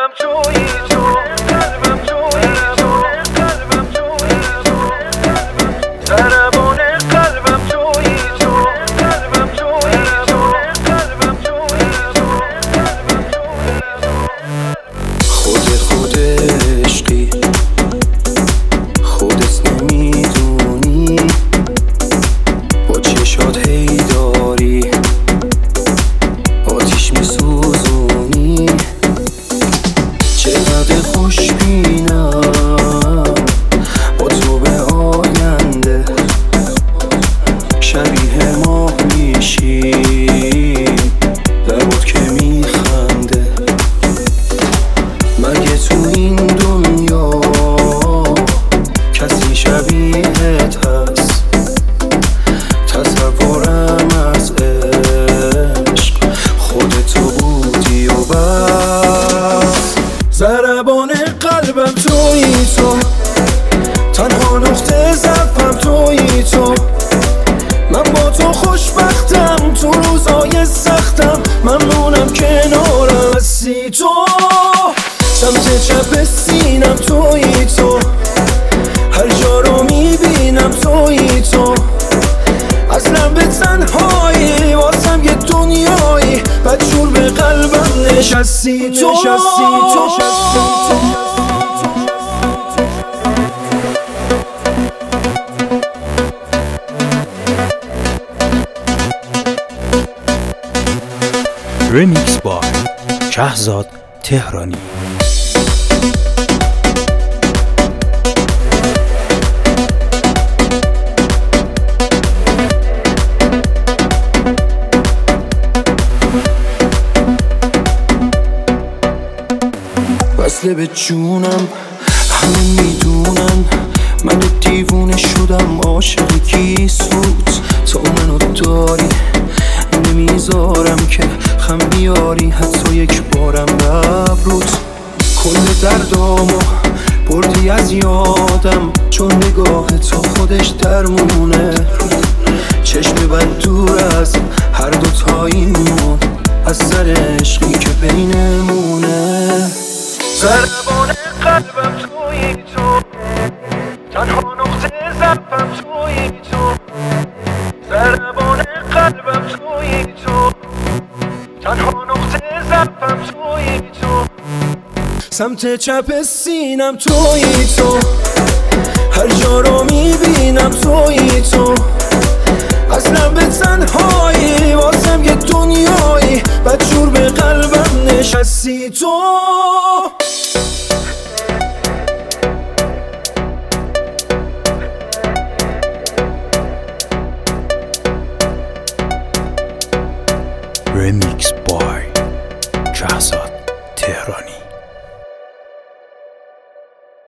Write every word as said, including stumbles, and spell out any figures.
قلبم تویی تو، قلبم تویی تو، قلبم تویی تو، ضربان قلبم تویی تو، قلبم تویی تو، قلبم تویی تو، قلبم تویی تو. خود خود عشقی خودت نمیدونی، با چشات هی داری آتیش میسوزونی. چقدر خوشبینم با تو به آینده، شبیه ماه میشی لبات که میخنده. مگه تو این دنیا کسی شبیهت هست؟ تصورم از عشق خودتو بودی و بس. ضربان قلبم تویی تو، تنها نقطه ضعفم تویی تو. من با تو خوشبختم تو روزای سختم، ممنونم کنارم هستی تو. سمت چپ سینم تویی تو، هر جا رو میبینم تویی تو. اصلا به تنهایی واسم یه دنیایی، بدجور به قلبم نشستی تو، نشستی تو. رمیکس با شهزاد تهرانی. وصله به جونم همه میدونن، من دیوونه شدم عاشق کی سود. تو منو داری نمیذارم که خم بیاری حتی یک بارم نبرود. کل دردامو بردی از یادم، چون نگاه تو خودش درمونه. چشم بد دور از هر دو تاییمون، از سر عشقی که بینمونه. ضربان قلبم تویی تو، تنها نقطه ضعفم تویی تو. ضربان قلبم تویی تو، تنها نقطه ضعفم تویی تو. سمت چپ سینم تویی تو، هر جا رو میبینم تویی تو. اصلا به تنهایی واسم یه دنیایی، بدجور به قلبم نشستی تو. رمیکس بای